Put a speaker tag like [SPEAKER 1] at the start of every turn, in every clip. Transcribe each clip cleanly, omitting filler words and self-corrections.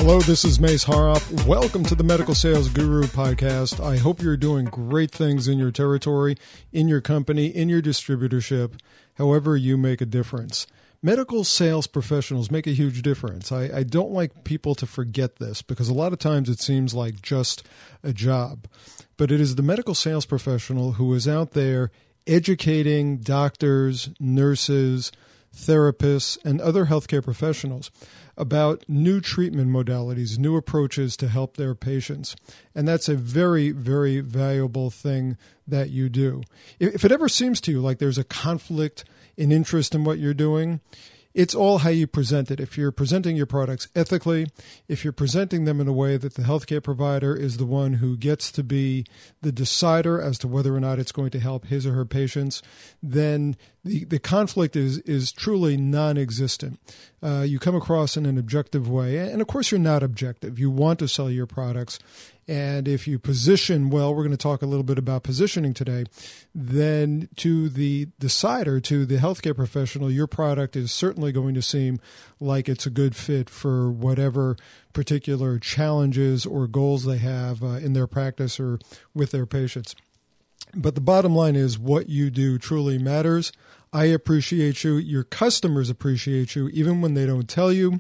[SPEAKER 1] Hello, this is Mace Haroff. Welcome to the Medical Sales Guru podcast. I hope you're doing great things in your territory, in your company, in your distributorship, however you make a difference. Medical sales professionals make a huge difference. I don't like people to forget this because a lot of times it seems like just a job. But it is the medical sales professional who is out there educating doctors, nurses, therapists, and other healthcare professionals about new treatment modalities, new approaches to help their patients. And that's a very, very valuable thing that you do. If it ever seems to you like there's a conflict in interest in what you're doing, it's all how you present it. If you're presenting your products ethically, if you're presenting them in a way that the healthcare provider is the one who gets to be the decider as to whether or not it's going to help his or her patients, then the conflict is truly non-existent. You come across in an objective way. And of course, you're not objective. You want to sell your products. And if you position well, we're going to talk a little bit about positioning today, then to the decider, to the healthcare professional, your product is certainly going to seem like it's a good fit for whatever particular challenges or goals they have in their practice or with their patients. But the bottom line is what you do truly matters. I appreciate you. Your customers appreciate you, even when they don't tell you.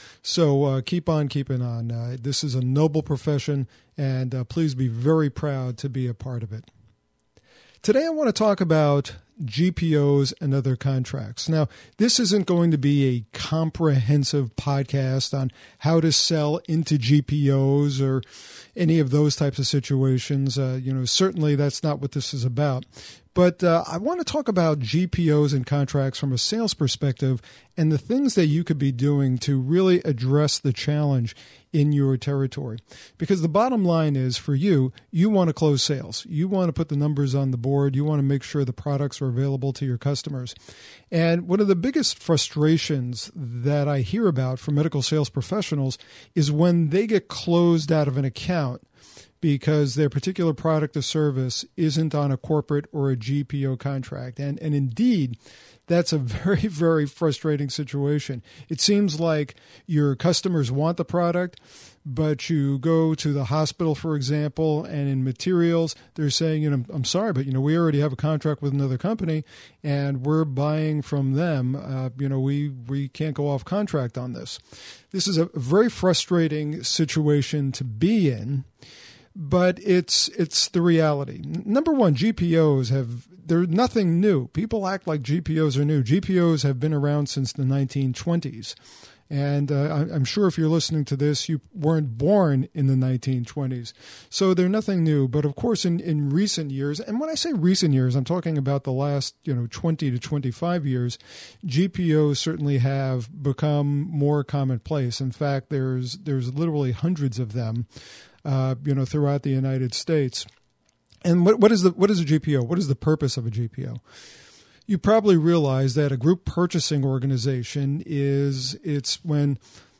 [SPEAKER 1] So keep on keeping on. This is a noble profession, and please be very proud to be a part of it. Today I want to talk about GPOs and other contracts. Now, this isn't going to be a comprehensive podcast on how to sell into GPOs or any of those types of situations. Certainly that's not what this is about. But I want to talk about GPOs and contracts from a sales perspective and the things that you could be doing to really address the challenge in your territory. Because the bottom line is for you want to close sales. You want to put the numbers on the board. You want to make sure the products are available to your customers. And one of the biggest frustrations that I hear about from medical sales professionals is when they get closed out of an account because their particular product or service isn't on a corporate or a GPO contract. And indeed, that's a very, very frustrating situation. It seems like your customers want the product, but you go to the hospital, for example, and in materials, they're saying, I'm sorry, but, we already have a contract with another company and we're buying from them. We can't go off contract on this. This is a very frustrating situation to be in. But it's the reality. Number one, GPOs they're nothing new. People act like GPOs are new. GPOs have been around since the 1920s. And I'm sure if you're listening to this, you weren't born in the 1920s. So they're nothing new. But of course, in recent years, and when I say recent years, I'm talking about the last 20 to 25 years, GPOs certainly have become more commonplace. In fact, there's literally hundreds of them throughout the United States. And what is a GPO? What is the purpose of a GPO? You probably realize that a group purchasing organization it's when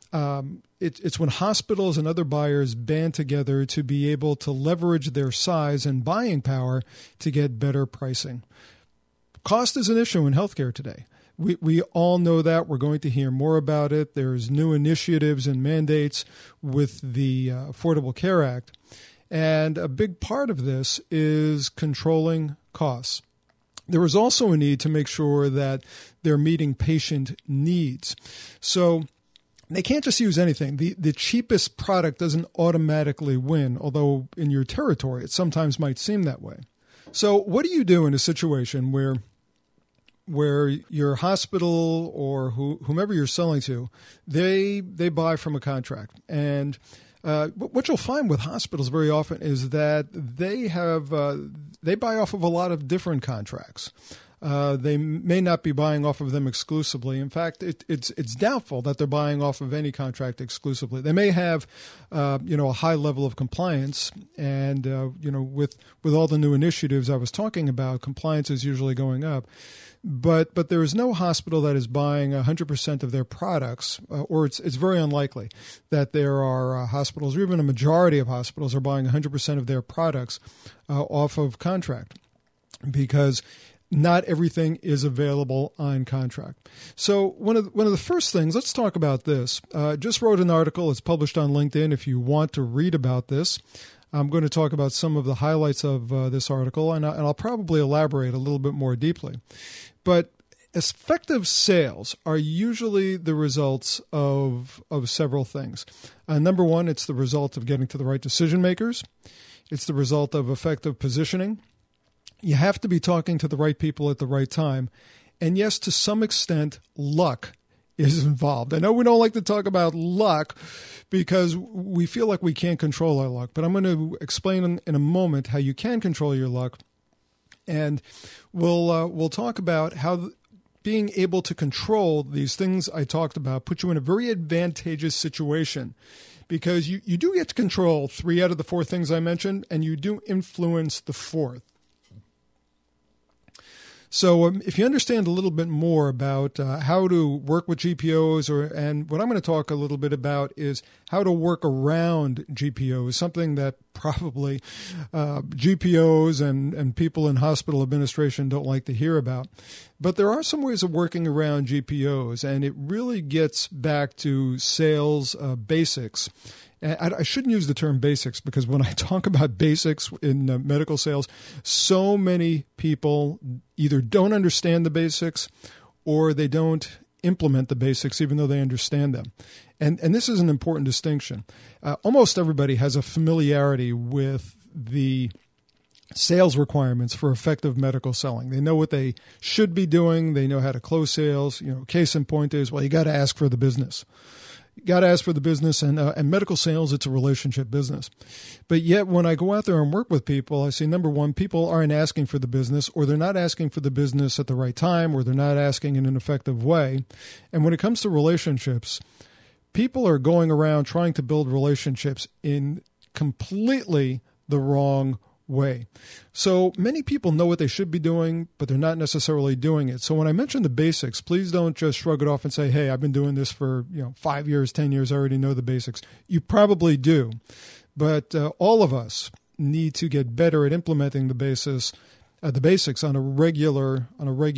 [SPEAKER 1] hospitals and other buyers band together to be able to leverage their size and buying power to get better pricing. Cost is an issue in healthcare today. We all know that. We're going to hear more about it. There's new initiatives and mandates with the Affordable Care Act. And a big part of this is controlling costs. There is also a need to make sure that they're meeting patient needs. So they can't just use anything. The cheapest product doesn't automatically win, although in your territory it sometimes might seem that way. So what do you do in a situation where your hospital or whomever you're selling to, they buy from a contract? And what you'll find with hospitals very often is that they buy off of a lot of different contracts. They may not be buying off of them exclusively. In fact, it's doubtful that they're buying off of any contract exclusively. They may have, a high level of compliance, and with all the new initiatives I was talking about, compliance is usually going up. But there is no hospital that is buying 100% of their products, or it's very unlikely that there are hospitals, or even a majority of hospitals, are buying 100% of their products off of contract, because not everything is available on contract. So one of the first things, let's talk about this. Just wrote an article. It's published on LinkedIn. If you want to read about this, I'm going to talk about some of the highlights of this article, and I'll probably elaborate a little bit more deeply. But effective sales are usually the results of several things. Number one, it's the result of getting to the right decision makers. It's the result of effective positioning. You have to be talking to the right people at the right time. And yes, to some extent, luck is involved. I know we don't like to talk about luck because we feel like we can't control our luck, but I'm going to explain in a moment how you can control your luck. And we'll talk about how being able to control these things I talked about put you in a very advantageous situation, because you do get to control 3 out of the 4 things I mentioned, and you do influence the 4th. So if you understand a little bit more about how to work with GPOs, and what I'm going to talk a little bit about is how to work around GPOs, something that probably GPOs and people in hospital administration don't like to hear about. But there are some ways of working around GPOs, and it really gets back to sales basics. I shouldn't use the term basics, because when I talk about basics in medical sales, so many people either don't understand the basics or they don't implement the basics even though they understand them. And this is an important distinction. Almost everybody has a familiarity with the sales requirements for effective medical selling. They know what they should be doing. They know how to close sales. Case in point is, well, you got to ask for the business. You got to ask for the business, and medical sales, it's a relationship business. But yet when I go out there and work with people, I see, number one, people aren't asking for the business, or they're not asking for the business at the right time, or they're not asking in an effective way. And when it comes to relationships, people are going around trying to build relationships in completely the wrong way. So many people know what they should be doing, but they're not necessarily doing it. So when I mention the basics, please don't just shrug it off and say, hey, I've been doing this for 5 years, 10 years, I already know the basics. You probably do. But all of us need to get better at implementing the basics in a regular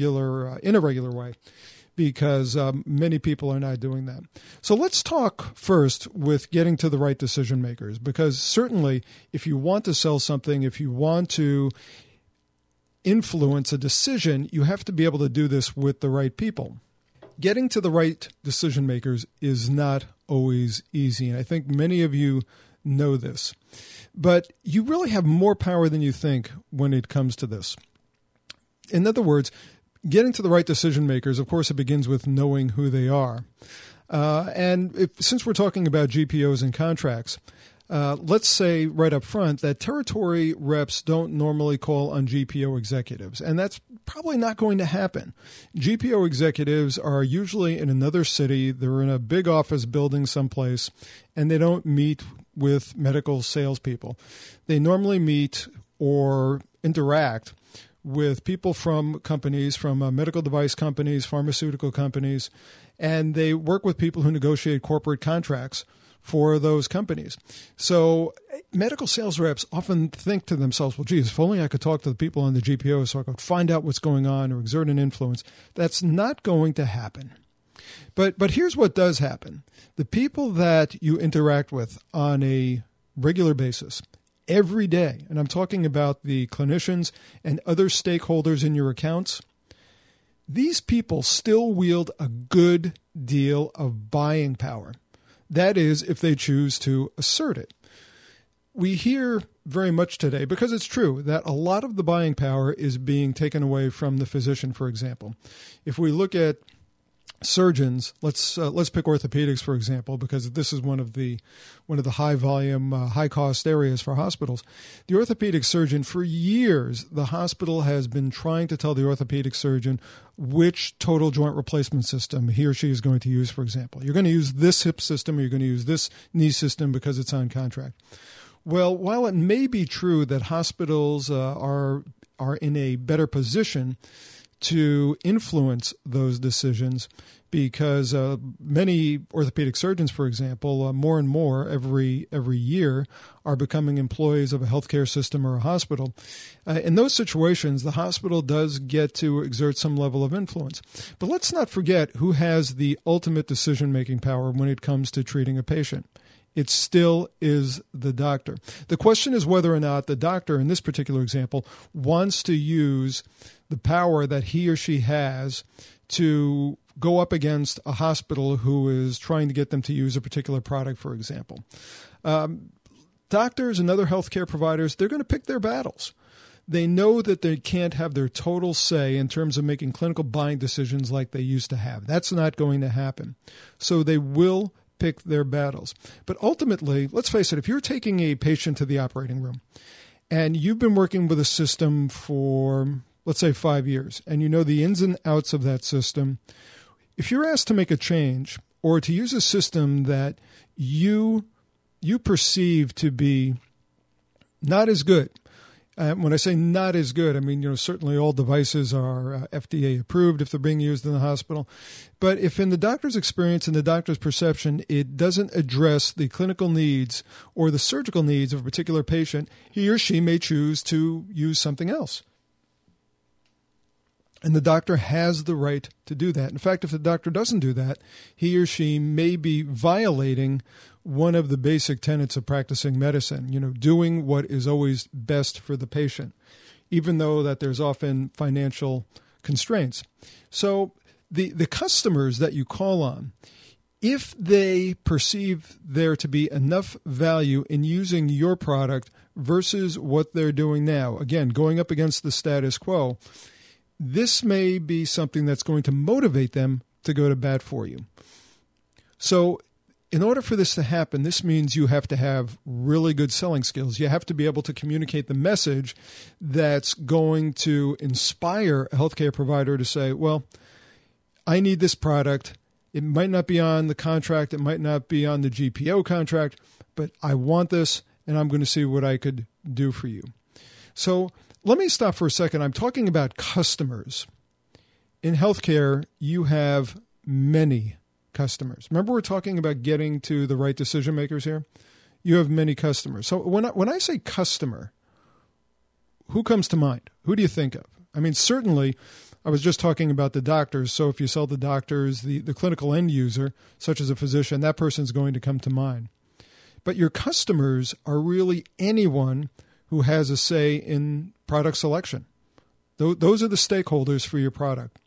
[SPEAKER 1] way, because many people are not doing that. So let's talk first with getting to the right decision makers, because certainly if you want to sell something, if you want to influence a decision, you have to be able to do this with the right people. Getting to the right decision makers is not always easy, and I think many of you know this. But you really have more power than you think when it comes to this. In other words, getting to the right decision makers, of course, it begins with knowing who they are. Since we're talking about GPOs and contracts, let's say right up front that territory reps don't normally call on GPO executives, and that's probably not going to happen. GPO executives are usually in another city. They're in a big office building someplace, and they don't meet with medical salespeople. They normally meet or interact with people from companies, from medical device companies, pharmaceutical companies, and they work with people who negotiate corporate contracts for those companies. So medical sales reps often think to themselves, well, geez, if only I could talk to the people on the GPO so I could find out what's going on or exert an influence. That's not going to happen. But here's what does happen. The people that you interact with on a regular basis, every day, and I'm talking about the clinicians and other stakeholders in your accounts, these people still wield a good deal of buying power. That is, if they choose to assert it. We hear very much today, because it's true, that a lot of the buying power is being taken away from the physician, for example. If we look at surgeons, let's pick orthopedics, for example, because this is one of the high volume, high cost areas for hospitals. The orthopedic surgeon, for years, the hospital has been trying to tell the orthopedic surgeon which total joint replacement system he or she is going to use, for example. You're going to use this hip system, or you're going to use this knee system because it's on contract. Well, while it may be true that hospitals are in a better position to influence those decisions, because many orthopedic surgeons, for example, more and more every year are becoming employees of a healthcare system or a hospital. In those situations, the hospital does get to exert some level of influence. But let's not forget who has the ultimate decision-making power when it comes to treating a patient. It still is the doctor. The question is whether or not the doctor, in this particular example, wants to use the power that he or she has to go up against a hospital who is trying to get them to use a particular product, for example. Doctors and other healthcare providers, they're going to pick their battles. They know that they can't have their total say in terms of making clinical buying decisions like they used to have. That's not going to happen. So they will pick their battles. But ultimately, let's face it, if you're taking a patient to the operating room and you've been working with a system for, let's say, 5 years, and you know the ins and outs of that system, if you're asked to make a change or to use a system that you perceive to be not as good, when I say not as good, I mean, certainly all devices are FDA approved if they're being used in the hospital. But if in the doctor's experience and the doctor's perception, it doesn't address the clinical needs or the surgical needs of a particular patient, he or she may choose to use something else. And the doctor has the right to do that. In fact, if the doctor doesn't do that, he or she may be violating one of the basic tenets of practicing medicine, doing what is always best for the patient, even though that there's often financial constraints. So the customers that you call on, if they perceive there to be enough value in using your product versus what they're doing now, again, going up against the status quo, this may be something that's going to motivate them to go to bat for you. So in order for this to happen, this means you have to have really good selling skills. You have to be able to communicate the message that's going to inspire a healthcare provider to say, well, I need this product. It might not be on the contract. It might not be on the GPO contract, but I want this, and I'm going to see what I could do for you. So let me stop for a second. I'm talking about customers. In healthcare, you have many customers. Remember, we're talking about getting to the right decision makers here? You have many customers. So when I say customer, who comes to mind? Who do you think of? I mean, certainly, I was just talking about the doctors. So if you sell the doctors, the clinical end user, such as a physician, that person's going to come to mind. But your customers are really anyone who has a say in product selection. Those are the stakeholders for your product.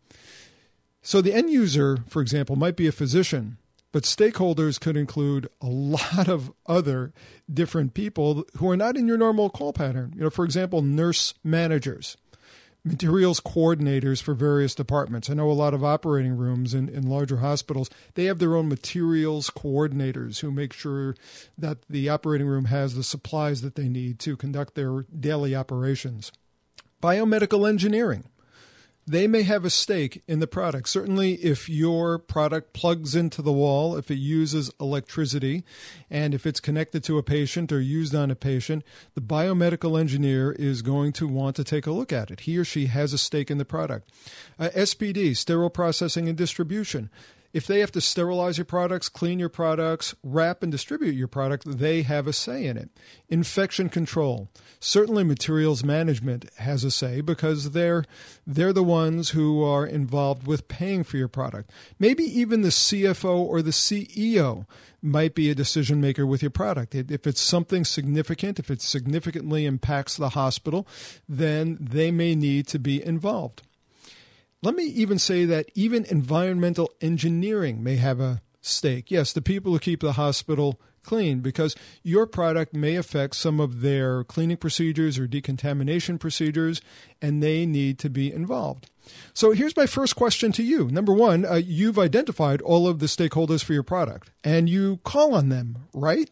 [SPEAKER 1] So the end user, for example, might be a physician, but stakeholders could include a lot of other different people who are not in your normal call pattern. For example, nurse managers, materials coordinators for various departments. I know a lot of operating rooms in larger hospitals, they have their own materials coordinators who make sure that the operating room has the supplies that they need to conduct their daily operations. Biomedical engineering. They may have a stake in the product. Certainly, if your product plugs into the wall, if it uses electricity, and if it's connected to a patient or used on a patient, the biomedical engineer is going to want to take a look at it. He or she has a stake in the product. SPD, sterile processing and distribution. If they have to sterilize your products, clean your products, wrap and distribute your product, they have a say in it. Infection control. Certainly materials management has a say because they're the ones who are involved with paying for your product. Maybe even the CFO or the CEO might be a decision maker with your product. If it's something significant, if it significantly impacts the hospital, then they may need to be involved. Let me even say that even environmental engineering may have a stake. Yes, the people who keep the hospital clean, because your product may affect some of their cleaning procedures or decontamination procedures, and they need to be involved. So here's my first question to you. Number one, you've identified all of the stakeholders for your product, and you call on them, right?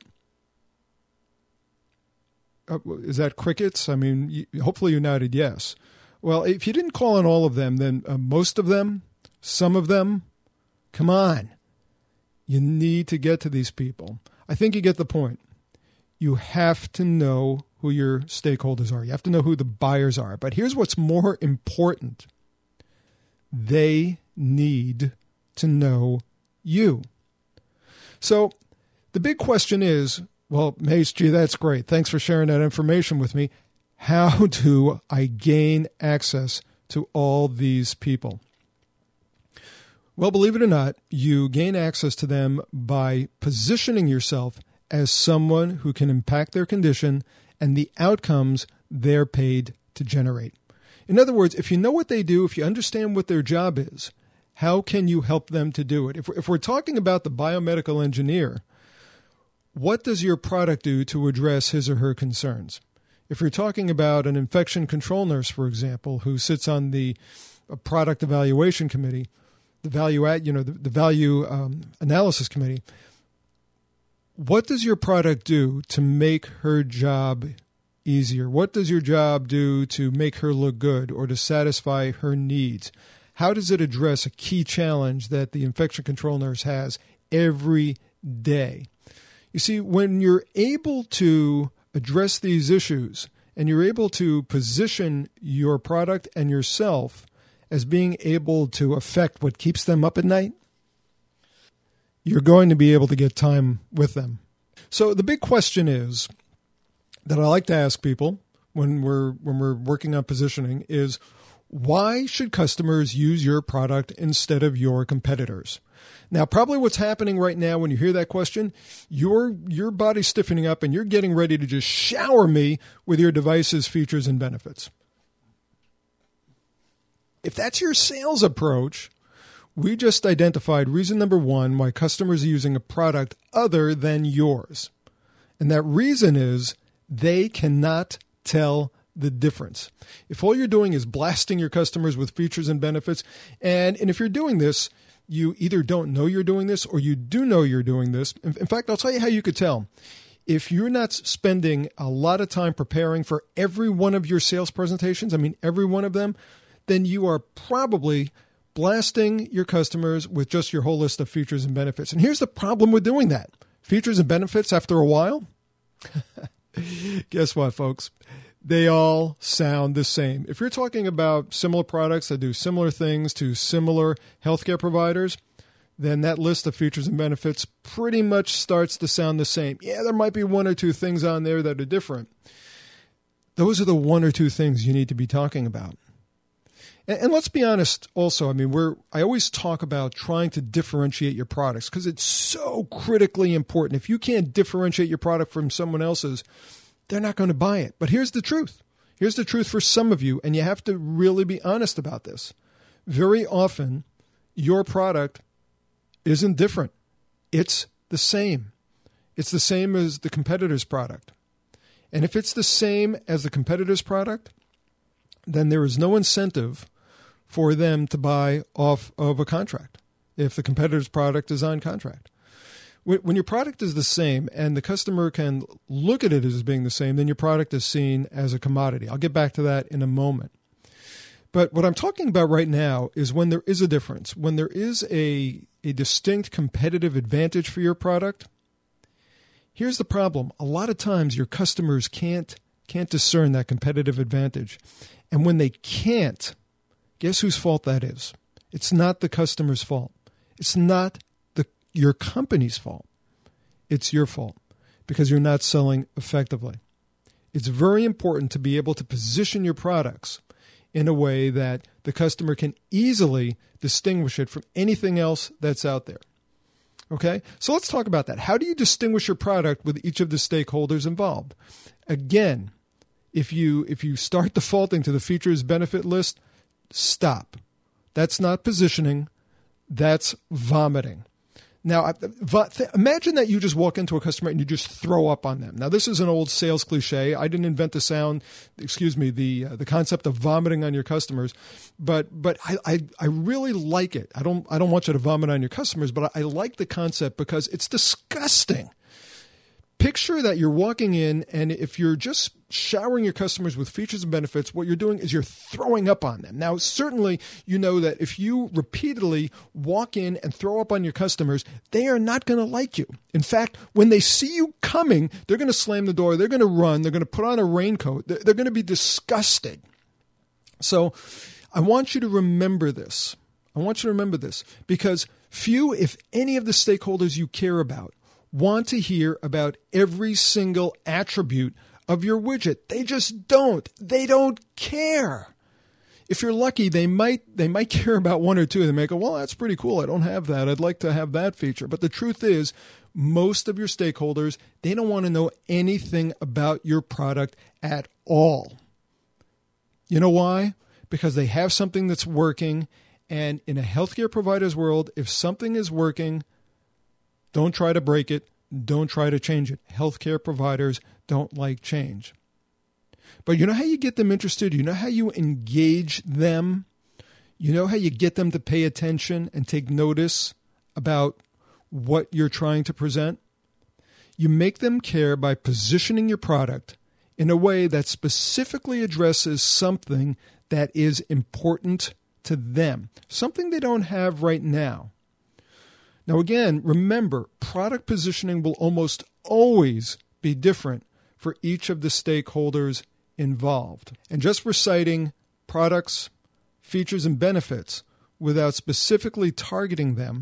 [SPEAKER 1] Is that crickets? I mean, hopefully you nodded yes. Well, if you didn't call on all of them, then most of them, some of them, come on. You need to get to these people. I think you get the point. You have to know who your stakeholders are. You have to know who the buyers are. But here's what's more important. They need to know you. So the big question is, well, Mace, gee, that's great. Thanks for sharing that information with me. How do I gain access to all these people? Well, believe it or not, you gain access to them by positioning yourself as someone who can impact their condition and the outcomes they're paid to generate. In other words, if you know what they do, if you understand what their job is, how can you help them to do it? If we're talking about the biomedical engineer, what does your product do to address his or her concerns? If you're talking about an infection control nurse, for example, who sits on the product evaluation committee, the value analysis committee, what does your product do to make her job easier? What does your job do to make her look good or to satisfy her needs? How does it address a key challenge that the infection control nurse has every day? You see, when you're able to address these issues and you're able to position your product and yourself as being able to affect what keeps them up at night, you're going to be able to get time with them. So the big question is that I like to ask people when we're working on positioning is, why should customers use your product instead of your competitors? Now, probably what's happening right now when you hear that question, your body's stiffening up and you're getting ready to just shower me with your device's features and benefits. If that's your sales approach, we just identified reason number one why customers are using a product other than yours. And that reason is they cannot tell the difference. If all you're doing is blasting your customers with features and benefits, and if you're doing this, you either don't know you're doing this or you do know you're doing this. In fact, I'll tell you how you could tell. If you're not spending a lot of time preparing for every one of your sales presentations, every one of them, then you are probably blasting your customers with just your whole list of features and benefits. And here's the problem with doing that. Features and benefits, after a while, guess what, folks? They all sound the same. If you're talking about similar products that do similar things to similar healthcare providers, then that list of features and benefits pretty much starts to sound the same. Yeah, there might be one or two things on there that are different. Those are the one or two things you need to be talking about. And let's be honest also, I always talk about trying to differentiate your products because it's so critically important. If you can't differentiate your product from someone else's, they're not going to buy it. But here's the truth. Here's the truth for some of you, and you have to really be honest about this. Very often, your product isn't different. It's the same. It's the same as the competitor's product. And if it's the same as the competitor's product, then there is no incentive for them to buy off of a contract if the competitor's product is on contract. When your product is the same and the customer can look at it as being the same, then your product is seen as a commodity. I'll get back to that in a moment. But what I'm talking about right now is when there is a difference, when there is a distinct competitive advantage for your product. Here's the problem. A lot of times your customers can't discern that competitive advantage. And when they can't, guess whose fault that is? It's not the customer's fault. It's not your company's fault. It's your fault because you're not selling effectively. It's very important to be able to position your products in a way that the customer can easily distinguish it from anything else that's out there. Okay? So let's talk about that. How do you distinguish your product with each of the stakeholders involved? Again, if you start defaulting to the features benefit list, stop. That's not positioning. That's vomiting. Now, imagine that you just walk into a customer and you just throw up on them. Now, this is an old sales cliche. I didn't invent the concept of vomiting on your customers, but I really like it. I don't want you to vomit on your customers, but I like the concept because it's disgusting. Picture that you're walking in, and if you're just showering your customers with features and benefits, what you're doing is you're throwing up on them. Now, certainly, you know that if you repeatedly walk in and throw up on your customers, they are not going to like you. In fact, when they see you coming, they're going to slam the door, they're going to run, they're going to put on a raincoat, they're going to be disgusted. So I want you to remember this. Because few, if any of the stakeholders you care about, want to hear about every single attribute of your widget. They just don't. They don't care. If you're lucky, they might care about one or two. They may go, well, that's pretty cool. I don't have that. I'd like to have that feature. But the truth is, most of your stakeholders, they don't want to know anything about your product at all. You know why? Because they have something that's working. And in a healthcare provider's world, if something is working, don't try to break it. Don't try to change it. Healthcare providers don't like change. But you know how you get them interested? You know how you engage them? You know how you get them to pay attention and take notice about what you're trying to present? You make them care by positioning your product in a way that specifically addresses something that is important to them, something they don't have right now. Now, again, remember, product positioning will almost always be different for each of the stakeholders involved. And just reciting products, features, and benefits without specifically targeting them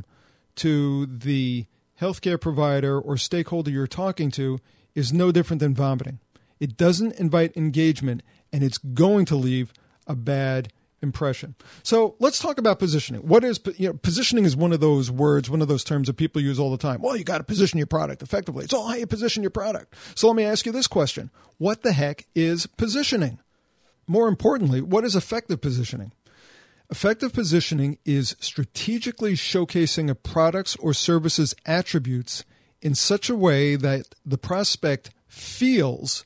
[SPEAKER 1] to the healthcare provider or stakeholder you're talking to is no different than vomiting. It doesn't invite engagement, and it's going to leave a bad impression. So let's talk about positioning. What is, positioning is one of those words, one of those terms that people use all the time. Well, you got to position your product effectively. It's all how you position your product. So let me ask you this question. What the heck is positioning? More importantly, what is effective positioning? Effective positioning is strategically showcasing a product's or service's attributes in such a way that the prospect feels,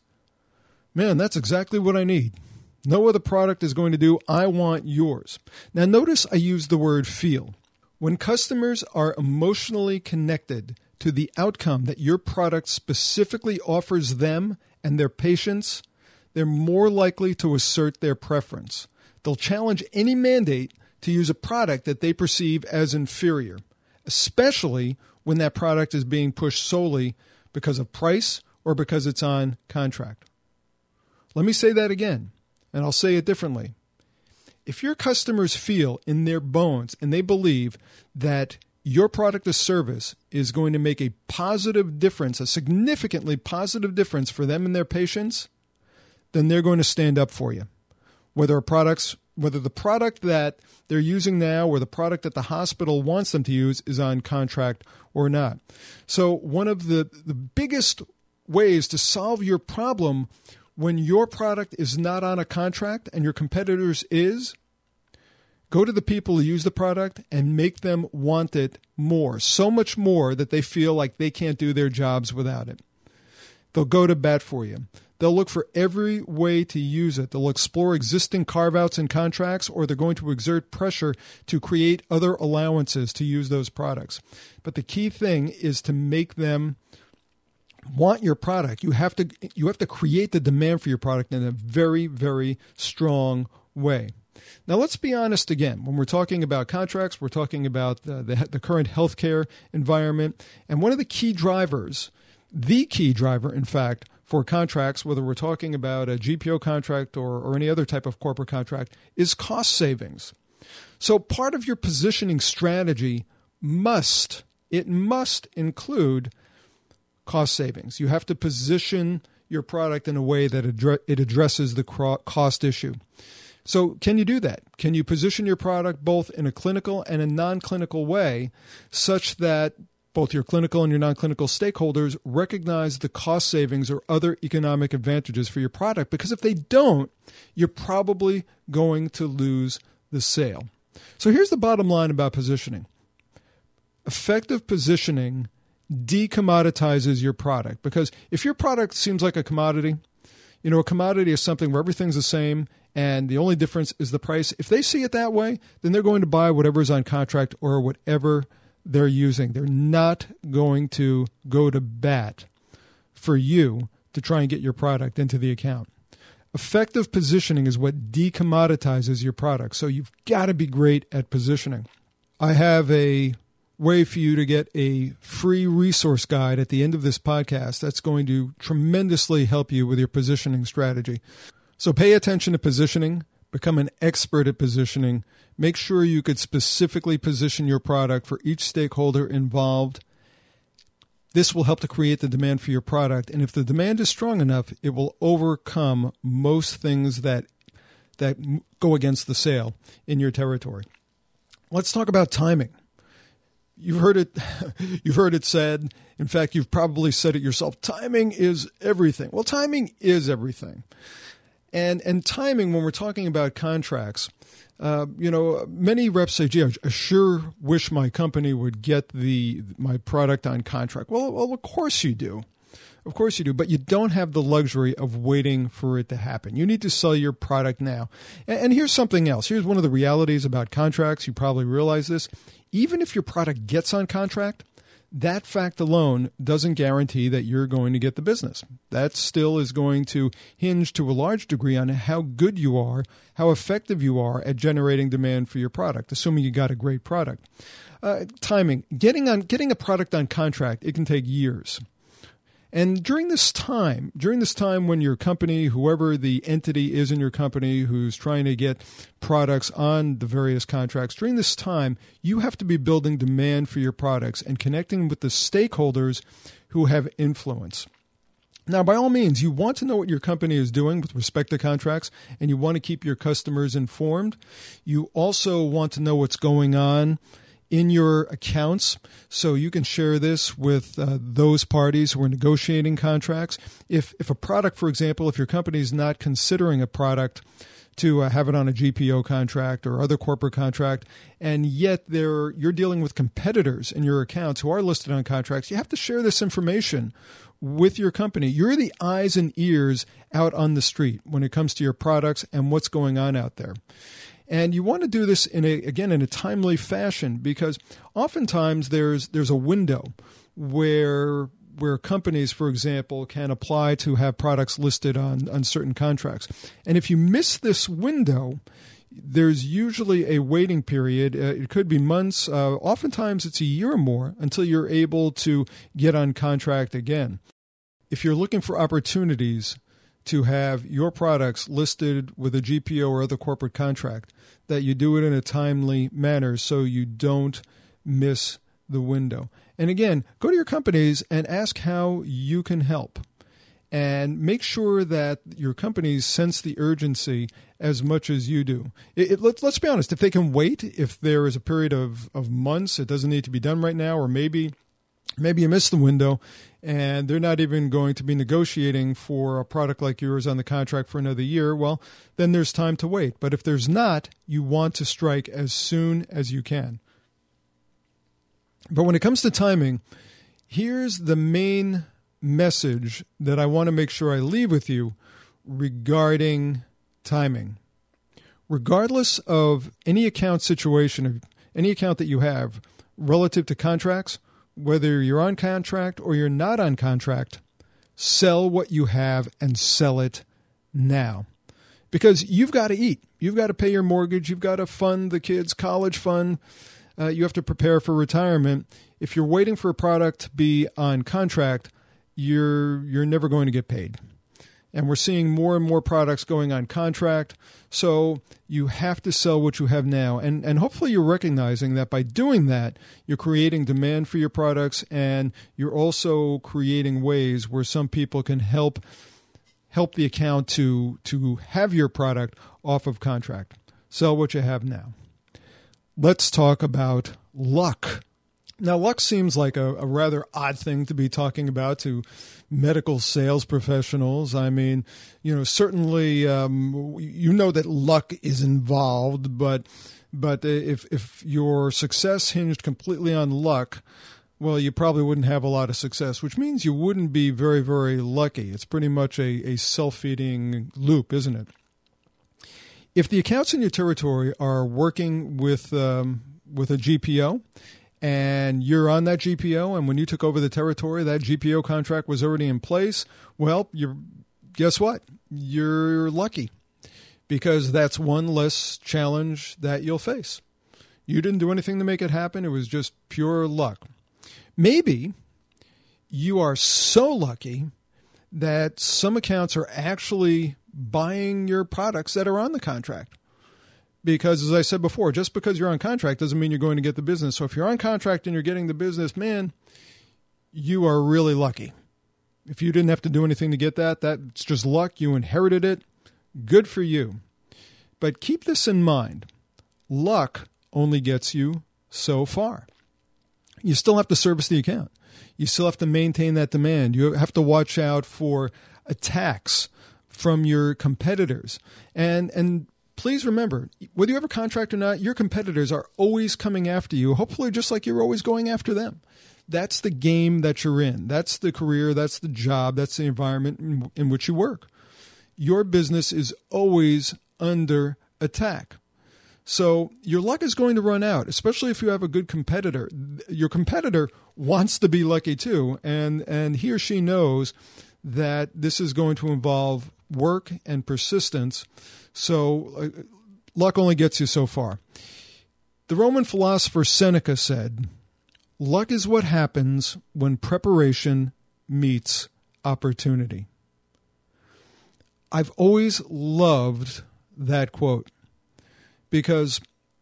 [SPEAKER 1] man, that's exactly what I need. No other product is going to do. I want yours. Now, notice I use the word feel. When customers are emotionally connected to the outcome that your product specifically offers them and their patients, they're more likely to assert their preference. They'll challenge any mandate to use a product that they perceive as inferior, especially when that product is being pushed solely because of price or because it's on contract. Let me say that again. And I'll say it differently. If your customers feel in their bones and they believe that your product or service is going to make a positive difference, a significantly positive difference for them and their patients, then they're going to stand up for you. Whether the product that they're using now or the product that the hospital wants them to use is on contract or not. So one of the biggest ways to solve your problem when your product is not on a contract and your competitors is, go to the people who use the product and make them want it more, so much more that they feel like they can't do their jobs without it. They'll go to bat for you. They'll look for every way to use it. They'll explore existing carve-outs and contracts, or they're going to exert pressure to create other allowances to use those products. But the key thing is to make them want your product. You have to create the demand for your product in a very, very strong way. Now, let's be honest again. When we're talking about contracts, we're talking about the current healthcare environment. And one of the key drivers, in fact, for contracts, whether we're talking about a GPO contract or any other type of corporate contract, is cost savings. So part of your positioning strategy must include cost savings. You have to position your product in a way that it addresses the cost issue. So can you do that? Can you position your product both in a clinical and a non-clinical way such that both your clinical and your non-clinical stakeholders recognize the cost savings or other economic advantages for your product? Because if they don't, you're probably going to lose the sale. So here's the bottom line about positioning. Effective positioning decommoditizes your product, because if your product seems like a commodity, a commodity is something where everything's the same and the only difference is the price. If they see it that way, then they're going to buy whatever is on contract or whatever they're using. They're not going to go to bat for you to try and get your product into the account. Effective positioning is what decommoditizes your product. So you've got to be great at positioning. I have a way for you to get a free resource guide at the end of this podcast that's going to tremendously help you with your positioning strategy. So pay attention to positioning, Become an expert at positioning. Make sure you could specifically position your product for each stakeholder involved. This will help to create the demand for your product. And if the demand is strong enough, it will overcome most things that go against the sale in your territory. Let's talk about timing. You've heard it said. In fact, you've probably said it yourself. Timing is everything. Well, timing is everything. And timing, when we're talking about contracts, many reps say, gee, I sure wish my company would get my product on contract. Well, of course you do. Of course you do, but you don't have the luxury of waiting for it to happen. You need to sell your product now. And here's something else. Here's one of the realities about contracts. You probably realize this. Even if your product gets on contract, that fact alone doesn't guarantee that you're going to get the business. That still is going to hinge to a large degree on how good you are, how effective you are at generating demand for your product, assuming you got a great product. Timing. Getting a product on contract, it can take years. And during this time when your company, whoever the entity is in your company who's trying to get products on the various contracts, during this time, you have to be building demand for your products and connecting with the stakeholders who have influence. Now, by all means, you want to know what your company is doing with respect to contracts, and you want to keep your customers informed. You also want to know what's going on in your accounts, so you can share this with those parties who are negotiating contracts. If a product, for example, if your company is not considering a product to have it on a GPO contract or other corporate contract, and yet you're dealing with competitors in your accounts who are listed on contracts, you have to share this information with your company. You're the eyes and ears out on the street when it comes to your products and what's going on out there. And you want to do this in a timely fashion, because oftentimes there's a window where companies, for example, can apply to have products listed on certain contracts. And if you miss this window, there's usually a waiting period. It could be months. Oftentimes it's a year or more until you're able to get on contract again. If you're looking for opportunities to have your products listed with a GPO or other corporate contract, that you do it in a timely manner so you don't miss the window. And again, go to your companies and ask how you can help. And make sure that your companies sense the urgency as much as you do. Let's be honest, if they can wait, if there is a period of months, it doesn't need to be done right now, or maybe you missed the window and they're not even going to be negotiating for a product like yours on the contract for another year, well, then there's time to wait. But if there's not, you want to strike as soon as you can. But when it comes to timing, here's the main message that I want to make sure I leave with you regarding timing. Regardless of any account situation, or any account that you have relative to contracts, whether you're on contract or you're not on contract, sell what you have and sell it now. Because you've got to eat. You've got to pay your mortgage. You've got to fund the kids' college fund. You have to prepare for retirement. If you're waiting for a product to be on contract, you're never going to get paid. And we're seeing more and more products going on contract. So you have to sell what you have now. And hopefully you're recognizing that by doing that, you're creating demand for your products, and you're also creating ways where some people can help the account to have your product off of contract. Sell what you have now. Let's talk about luck. Now, luck seems like a rather odd thing to be talking about to medical sales professionals. I mean, certainly, that luck is involved, but if your success hinged completely on luck, well, you probably wouldn't have a lot of success, which means you wouldn't be very, very lucky. It's pretty much a self-feeding loop, isn't it? If the accounts in your territory are working with a GPO, and you're on that GPO, and when you took over the territory, that GPO contract was already in place, well, guess what? You're lucky, because that's one less challenge that you'll face. You didn't do anything to make it happen. It was just pure luck. Maybe you are so lucky that some accounts are actually buying your products that are on the contract. Because as I said before, just because you're on contract doesn't mean you're going to get the business. So if you're on contract and you're getting the business, man, you are really lucky. If you didn't have to do anything to get that, that's just luck. You inherited it. Good for you. But keep this in mind. Luck only gets you so far. You still have to service the account. You still have to maintain that demand. You have to watch out for attacks from your competitors. And please remember, whether you have a contract or not, your competitors are always coming after you, hopefully just like you're always going after them. That's the game that you're in. That's the career. That's the job. That's the environment in which you work. Your business is always under attack. So your luck is going to run out, especially if you have a good competitor. Your competitor wants to be lucky too, and he or she knows that this is going to involve work and persistence. So luck only gets you so far. The Roman philosopher Seneca said, "Luck is what happens when preparation meets opportunity." I've always loved that quote because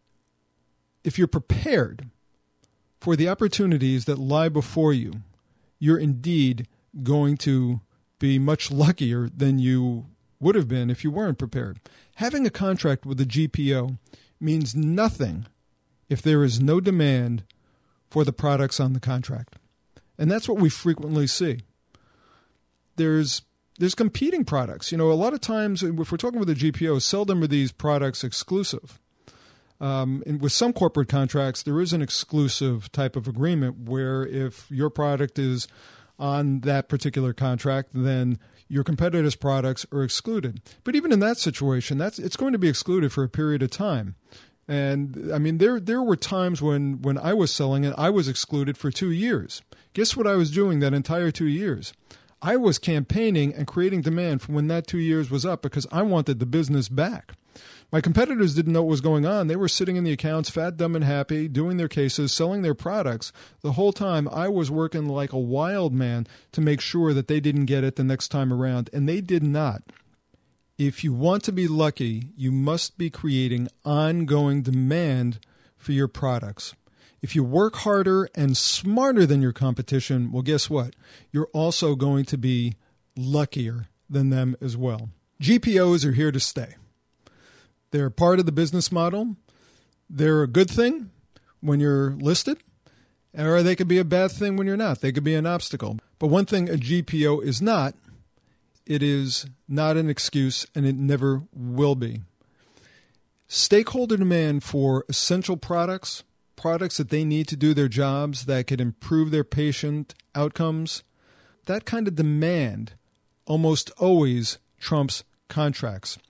[SPEAKER 1] if you're prepared for the opportunities that lie before you, you're indeed going to be much luckier than you would have been if you weren't prepared. Having a contract with a GPO means nothing if there is no demand for the products on the contract. And that's what we frequently see. There's competing products. A lot of times, if we're talking with a GPO, seldom are these products exclusive. And with some corporate contracts, there is an exclusive type of agreement where if your product is on that particular contract, then your competitor's products are excluded. But even in that situation, it's going to be excluded for a period of time. And I mean, there were times when I was selling it, I was excluded for 2 years. Guess what I was doing that entire 2 years? I was campaigning and creating demand for when that 2 years was up because I wanted the business back. My competitors didn't know what was going on. They were sitting in the accounts, fat, dumb, and happy, doing their cases, selling their products. The whole time I was working like a wild man to make sure that they didn't get it the next time around, and they did not. If you want to be lucky, you must be creating ongoing demand for your products. If you work harder and smarter than your competition, well, guess what? You're also going to be luckier than them as well. GPOs are here to stay. They're part of the business model. They're a good thing when you're listed, or they could be a bad thing when you're not. They could be an obstacle. But one thing a GPO is not, it is not an excuse, and it never will be. Stakeholder demand for essential products that they need to do their jobs, that could improve their patient outcomes, that kind of demand almost always trumps contracts.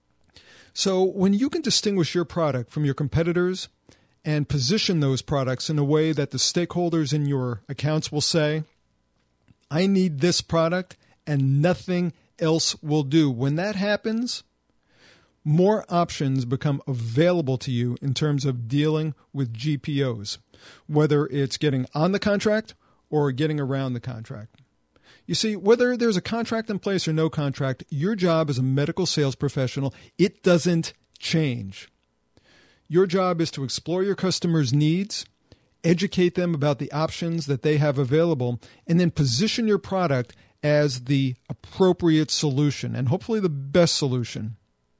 [SPEAKER 1] So when you can distinguish your product from your competitors and position those products in a way that the stakeholders in your accounts will say, I need this product and nothing else will do. When that happens, more options become available to you in terms of dealing with GPOs, whether it's getting on the contract or getting around the contract. You see, whether there's a contract in place or no contract, your job as a medical sales professional, it doesn't change. Your job is to explore your customers' needs, educate them about the options that they have available, and then position your product as the appropriate solution, and hopefully the best solution.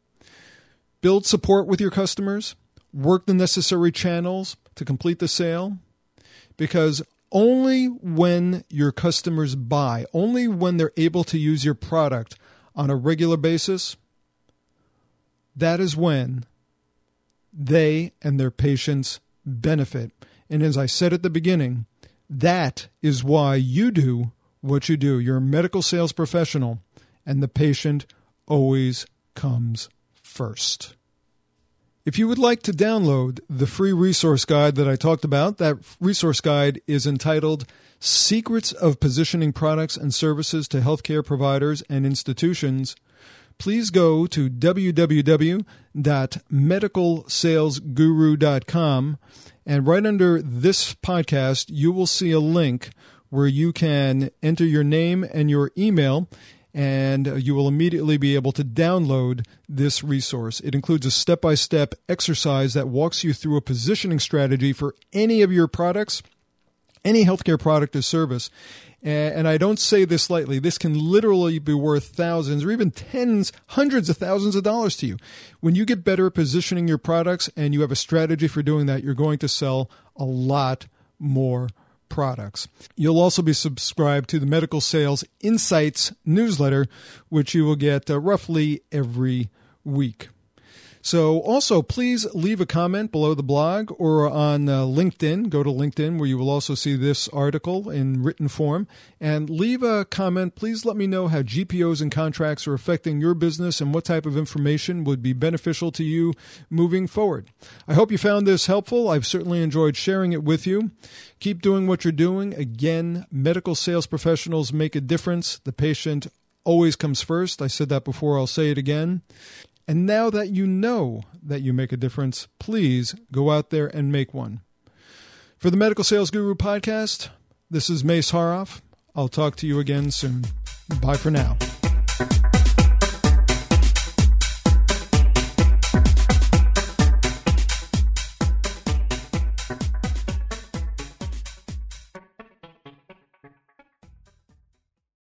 [SPEAKER 1] Build support with your customers, work the necessary channels to complete the sale, because only when your customers buy, only when they're able to use your product on a regular basis, that is when they and their patients benefit. And as I said at the beginning, that is why you do what you do. You're a medical sales professional, and the patient always comes first. If you would like to download the free resource guide that I talked about, that resource guide is entitled Secrets of Positioning Products and Services to Healthcare Providers and Institutions. Please go to www.medicalsalesguru.com, and right under this podcast, you will see a link where you can enter your name and your email, and you will immediately be able to download this resource. It includes a step-by-step exercise that walks you through a positioning strategy for any of your products, any healthcare product or service. And I don't say this lightly. This can literally be worth thousands or even tens, hundreds of thousands of dollars to you. When you get better at positioning your products and you have a strategy for doing that, you're going to sell a lot more products. You'll also be subscribed to the Medical Sales Insights newsletter, which you will get roughly every week. So also, please leave a comment below the blog or on LinkedIn. Go to LinkedIn, where you will also see this article in written form. And leave a comment. Please let me know how GPOs and contracts are affecting your business and what type of information would be beneficial to you moving forward. I hope you found this helpful. I've certainly enjoyed sharing it with you. Keep doing what you're doing. Again, medical sales professionals make a difference. The patient always comes first. I said that before. I'll say it again. And now that you know that you make a difference, please go out there and make one. For the Medical Sales Guru podcast, this is Mace Haroff. I'll talk to you again soon. Bye for now.